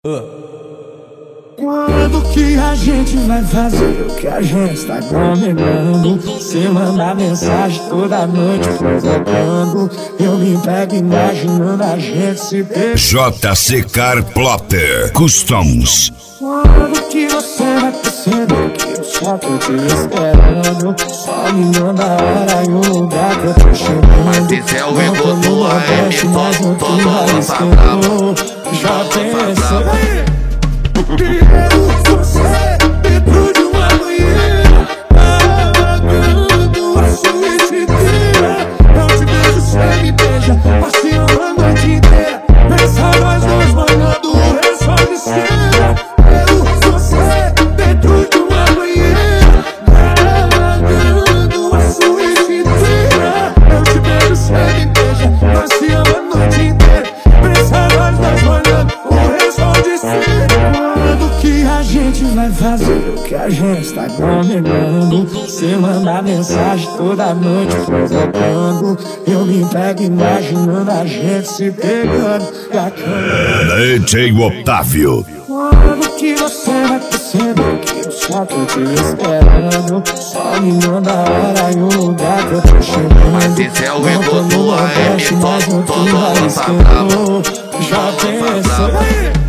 Quando que a gente vai fazer o que a gente tá combinando? Você manda mensagem toda noite provocando. Eu me pego imaginando a gente se pegando. JC Car Plotter Customs. Quando que você vai perceber que eu só tô te esperando? Só me manda a hora e o lugar que eu tô chegando. Mas se é o ego do AM, mas não tô já pensou? bravo. Você dentro de uma banheira, apagando a suíte inteira. Eu te beijo, você me beija, passeando a noite inteira. Pensa nós dois banhando o lençol de cera. Você dentro de uma banheira, apagando a suíte inteira. Eu te beijo, você me beija, passeando a noite inteira. Pensa nós dois banhando o lençol de cera. Que a gente vai fazer o que a gente tá combinando. Você manda mensagem toda noite provocando. Eu me pego imaginando a gente se pegando na cama. DJ Otávio. Quando que você vai perceber que eu só tô te esperando? Só me manda a hora e o lugar que eu tô chegando. Mas se é o ego do AM, mas não tô que vai bravo. já pensou?